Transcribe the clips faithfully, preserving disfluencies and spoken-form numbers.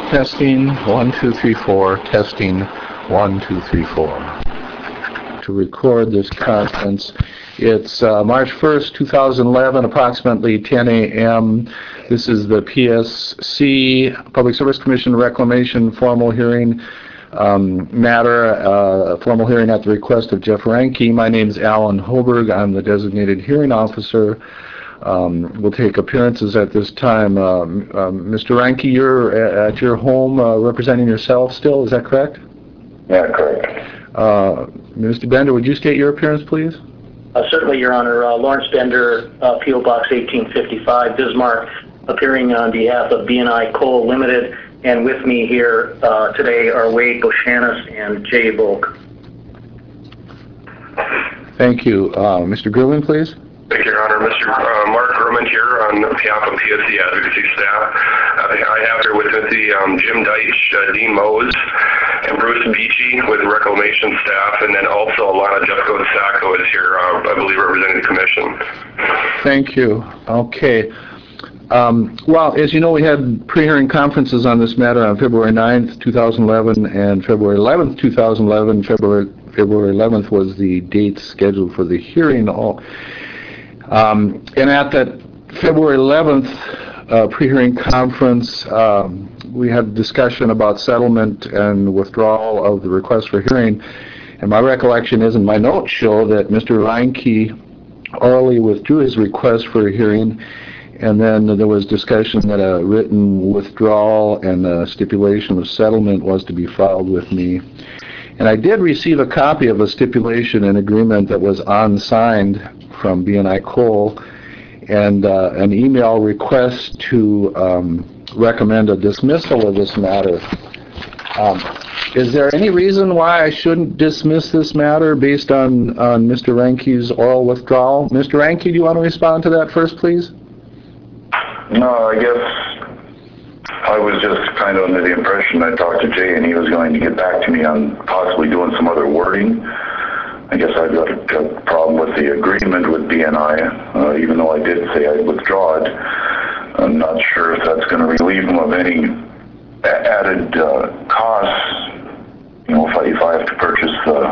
Testing, one, two, three, four. Testing, one, two, three, four. To record this conference. It's uh, March first, two thousand eleven, approximately ten a m This is the P S C, Public Service Commission Reclamation formal hearing um, matter, uh, formal hearing at the request of Jeff Reinke. My name is Alan Hoberg. I'm the designated hearing officer. Um, we'll take appearances at this time. Um, um, Mister Reinke, you're at your home uh, representing yourself still, is that correct? Yeah, correct. Uh, Mister Bender, would you state your appearance, please? Uh, certainly, Your Honor. Uh, Lawrence Bender, uh, P O Box eighteen fifty-five, Bismarck, appearing on behalf of B and I Coal Limited, and with me here uh, today are Wade Boshanis and Jay Volk. Thank you. Uh, Mister Grumman, please. Thank you, Your Honor. Mister Uh, Mark Grumman here on behalf of P S C advocacy staff. Uh, I have here with me um, Jim Deitch, uh, Dean Mose, and Bruce Beachy with reclamation staff, and then also Alana Jeffco Sacco is here, uh, I believe, representing the commission. Thank you. Okay. Um, well, as you know, we had pre-hearing conferences on this matter on February ninth, two thousand eleven, and February eleventh, two thousand eleven. February, February eleventh was the date scheduled for the hearing. All. Um, and at that February eleventh uh, pre-hearing conference, um, we had a discussion about settlement and withdrawal of the request for hearing. And my recollection is, and my notes show, that Mister Reinke orally withdrew his request for a hearing, and then there was discussion that a written withdrawal and a stipulation of settlement was to be filed with me. And I did receive a copy of a stipulation and agreement that was unsigned from B and I Coal, and uh, an email request to um, recommend a dismissal of this matter. Um, is there any reason why I shouldn't dismiss this matter based on, on Mister Reinke's oral withdrawal? Mister Reinke, do you want to respond to that first, please? No, I guess I was just kind of under the impression I talked to Jay and he was going to get back to me on possibly doing some other wording. I guess I've got a, a problem with the agreement with B and I, uh, even though I did say I'd withdraw it. I'm not sure if that's going to relieve them of any a- added uh, costs, you know, if I, if I have to purchase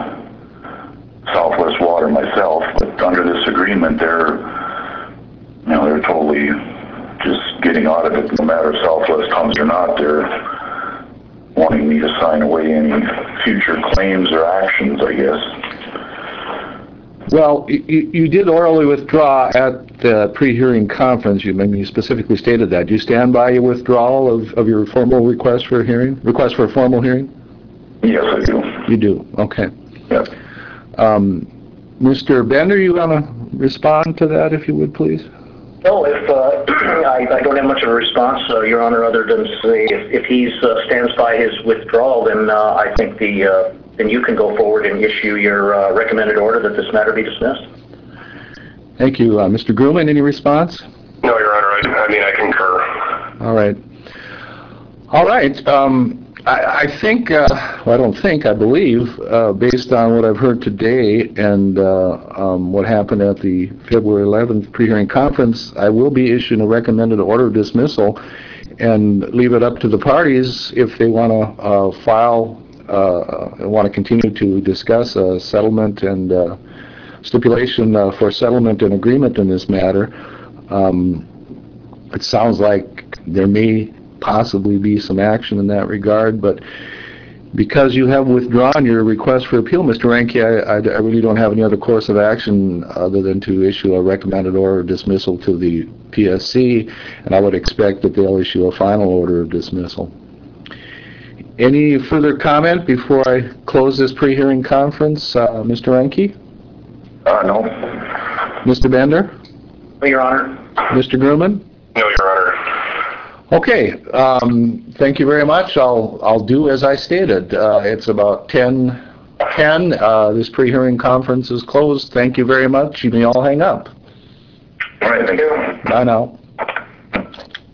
uh, Southwest Water myself. But under this agreement, they're, you know, they're totally just getting out of it, no matter if Southwest comes or not. They're wanting me to sign away any future claims or actions, I guess. Well, you, you did orally withdraw at the pre-hearing conference. You, I mean, you specifically stated that. Do you stand by your withdrawal of, of your formal request for a hearing? Request for a formal hearing? Yes, I do. You do. Okay. Yep. Um, Mister Bender, you want to respond to that, if you would, please? No, if uh, I, I don't have much of a response, uh, Your Honor, other than say if, if he uh, stands by his withdrawal, then uh, I think the uh, then you can go forward and issue your uh, recommended order that this matter be dismissed. Thank you. Uh, Mister Grumman, any response? No, Your Honor, I, I mean, I concur. All right. All right. Um, I, I think, uh, well, I don't think, I believe, uh, based on what I've heard today and uh, um, what happened at the February eleventh pre-hearing conference, I will be issuing a recommended order of dismissal and leave it up to the parties if they want to uh, file uh, want to continue to discuss a settlement and uh, stipulation uh, for settlement and agreement in this matter. Um, it sounds like there may possibly be some action in that regard, but because you have withdrawn your request for appeal, Mister Reinke, I, I, I really don't have any other course of action other than to issue a recommended order of dismissal to the P S C, and I would expect that they'll issue a final order of dismissal. Any further comment before I close this pre-hearing conference, uh, Mister Reinke? Uh, no. Mister Bender? No, Your Honor. Mister Grumman? No, Your Honor. Okay, um, thank you very much. I'll I'll do as I stated. Uh, it's about ten ten. Uh, this pre-hearing conference is closed. Thank you very much. You may all hang up. All right, thank you. Bye now.